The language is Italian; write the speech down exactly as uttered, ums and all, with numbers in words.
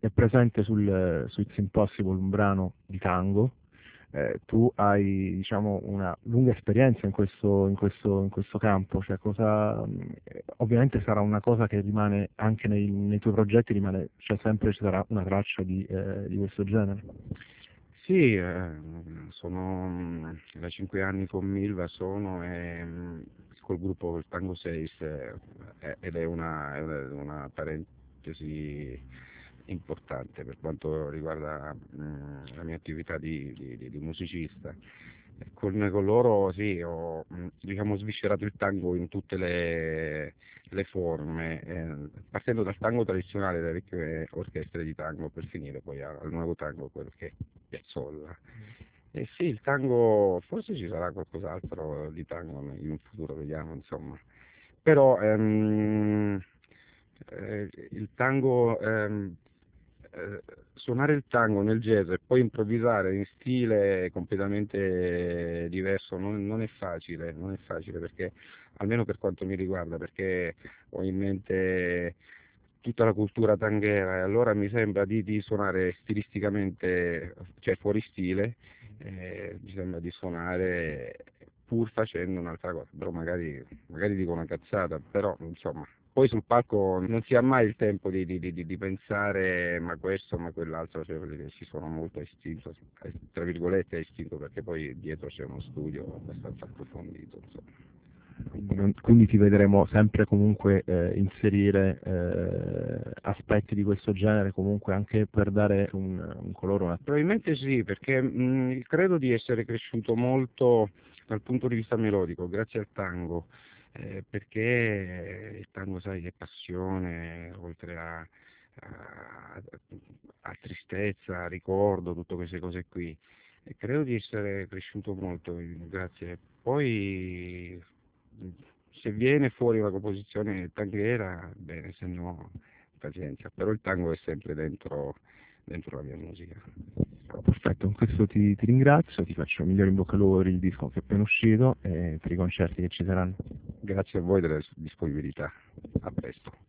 è presente sul, su It's Impossible un brano di tango. Eh, tu hai, diciamo, una lunga esperienza in questo, in questo, in questo campo, cioè cosa, eh, ovviamente sarà una cosa che rimane anche nei, nei tuoi progetti, rimane, cioè sempre ci sarà una traccia di, eh, di questo genere. Sì, eh, sono mm, da cinque anni con Milva sono e mm, col gruppo il Tango Seis eh, eh, ed è una, è una una parentesi importante per quanto riguarda mm, la mia attività di, di- di- di musicista. E Con, con loro sì, ho mm, diciamo, sviscerato il tango in tutte le, le forme, eh, partendo dal tango tradizionale, dalle vecchie orchestre di tango, per finire poi al, al nuovo tango, quello che è Piazzolla. E sì, il tango, forse ci sarà qualcos'altro di tango in un futuro, vediamo, insomma. Però ehm, eh, il tango, ehm, eh, suonare il tango nel jazz e poi improvvisare in stile completamente diverso non, non è facile, non è facile perché, almeno per quanto mi riguarda, perché ho in mente tutta la cultura tanghera e allora mi sembra di, di suonare stilisticamente, cioè fuori stile, eh, mi sembra di suonare pur facendo un'altra cosa, però magari, magari dico una cazzata, però insomma, poi sul palco non si ha mai il tempo di, di, di, di pensare ma questo, ma quell'altro, cioè perché si sono molto a istinto, tra virgolette a istinto, perché poi dietro c'è uno studio abbastanza approfondito, insomma. Quindi, non- quindi ti vedremo sempre comunque eh, inserire eh, aspetti di questo genere, comunque anche per dare un, un colore, una... Probabilmente sì, perché mh, credo di essere cresciuto molto dal punto di vista melodico, grazie al tango, eh, perché il tango, sai, è passione, oltre a, a- a tristezza, a ricordo, tutte queste cose qui. E credo di essere cresciuto molto, eh, grazie. Poi, mh, se viene fuori una composizione tanghera, bene, se no, pazienza, però il tango è sempre dentro dentro la mia musica. Perfetto, con questo ti, ti ringrazio, ti faccio il migliore in bocca al luovo per il disco che è appena uscito e per i concerti che ci saranno. Grazie a voi della disponibilità. A presto.